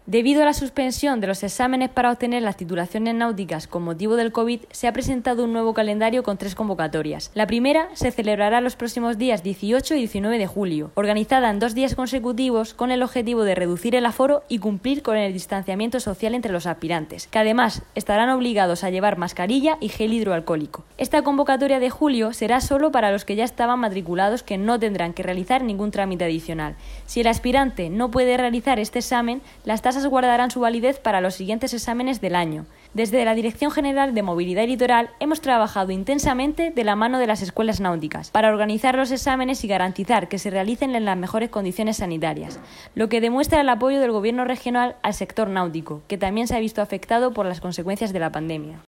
Debido a la suspensión de los exámenes para obtener las titulaciones náuticas con motivo del COVID, se ha presentado un nuevo calendario con 3 convocatorias. La primera se celebrará los próximos días 18 y 19 de julio, organizada en 2 días consecutivos con el objetivo de reducir el aforo y cumplir con el distanciamiento social entre los aspirantes, que además estarán obligados a llevar mascarilla y gel hidroalcohólico. Esta convocatoria de julio será solo para los que ya estaban matriculados, que no tendrán que realizar ningún trámite adicional. Si el aspirante no puede realizar este examen, las tasas guardarán su validez para los siguientes exámenes del año. Desde la Dirección General de Movilidad y Litoral hemos trabajado intensamente de la mano de las escuelas náuticas para organizar los exámenes y garantizar que se realicen en las mejores condiciones sanitarias, lo que demuestra el apoyo del Gobierno regional al sector náutico, que también se ha visto afectado por las consecuencias de la pandemia.